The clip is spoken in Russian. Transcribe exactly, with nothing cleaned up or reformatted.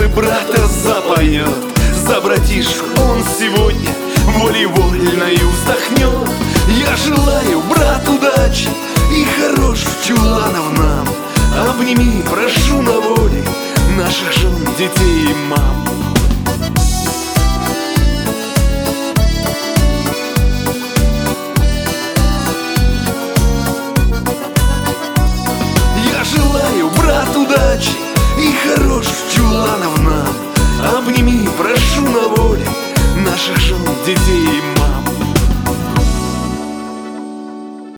сердце брата запоет. За братишку он сегодня волей-вольною вздохнет. Я желаю, брат, удачи и хороших чуланов нам. Обними, прошу на воле наших жен, детей и мам. Я желаю, брат, удачи и хороших чуланов нам. Обними, прошу на воле наших жен, детей и